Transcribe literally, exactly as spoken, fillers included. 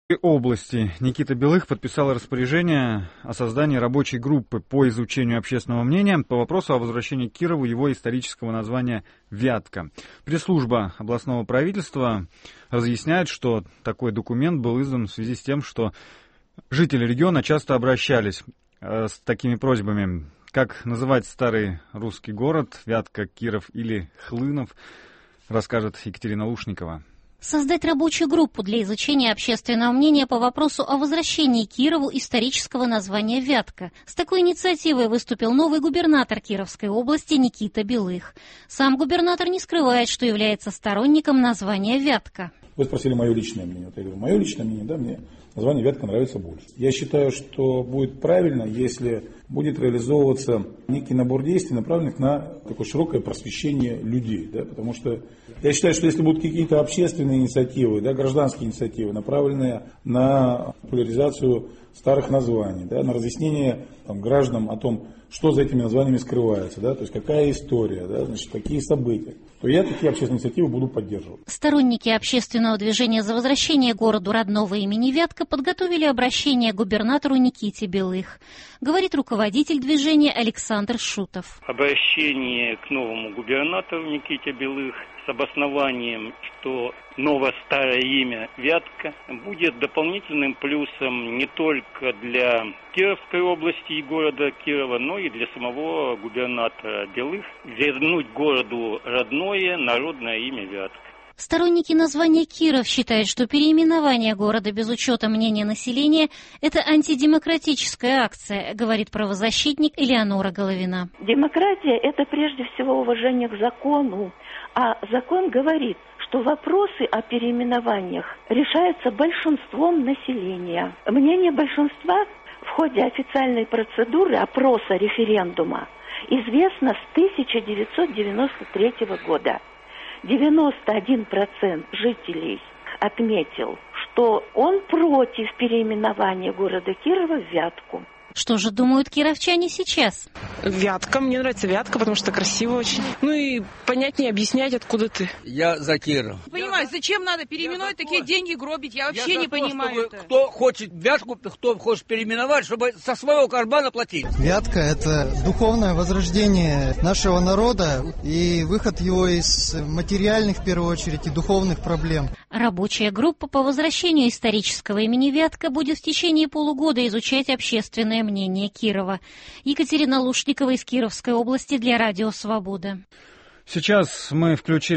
Области Никита Белых подписал распоряжение о создании рабочей группы по изучению общественного мнения по вопросу о возвращении Кирову его исторического названия «Вятка». Пресс-служба областного правительства разъясняет, что такой документ был издан в связи с тем, что жители региона часто обращались э, с такими просьбами. Как называть старый русский город Вятка, Киров или Хлынов, расскажет Екатерина Лушникова. Создать рабочую группу для изучения общественного мнения по вопросу о возвращении Кирову исторического названия Вятка. С такой инициативой выступил новый губернатор Кировской области Никита Белых. Сам губернатор не скрывает, что является сторонником названия Вятка. Вы спросили мое личное мнение. Вот я говорю, мое личное мнение, да, мне название Вятка нравится больше. Я считаю, что будет правильно, если будет реализовываться некий набор действий, направленных на такое широкое просвещение людей. Да, потому что я считаю, что если будут какие-то общественные инициативы, да, гражданские инициативы, направленные на популяризацию старых названий, да, на разъяснение там, гражданам о том, что за этими названиями скрывается, да, то есть какая история, да, значит, какие события, то я такие общественные инициативы буду поддерживать. Сторонники общественного движения за возвращение городу родного имени Вятка подготовили обращение к губернатору Никите Белых. Говорит руководитель движения Александр Шутов. Обращение к новому губернатору Никите Белых с обоснованием, что новое старое имя Вятка будет дополнительным плюсом не только для Кировской области и города Кирова, но и для самого губернатора Белых вернуть городу родное народное имя Вятка. Сторонники названия Киров считают, что переименование города без учета мнения населения – это антидемократическая акция, говорит правозащитник Элеонора Головина. Демократия – это прежде всего уважение к закону, а закон говорит, что вопросы о переименованиях решаются большинством населения. Мнение большинства в ходе официальной процедуры опроса референдума известно с тысяча девятьсот девяносто третьего года. девяносто один процент жителей отметил, что он против переименования города Кирова в Вятку. Что же думают кировчане сейчас? Вятка. Мне нравится Вятка, потому что красиво очень. Ну и понятнее объяснять, откуда ты. Я за Киров. Понимаю, зачем надо переименовать, такие то, деньги гробить? Я вообще я не то, понимаю это. Кто хочет Вятку, кто хочет переименовать, чтобы со своего кармана платить. Вятка – это духовное возрождение нашего народа и выход его из материальных, в первую очередь, и духовных проблем. Рабочая группа по возвращению исторического имени Вятка будет в течение полугода изучать общественное мнение Кирова. Екатерина Лушникова из Кировской области для Радио Свобода. Сейчас мы включили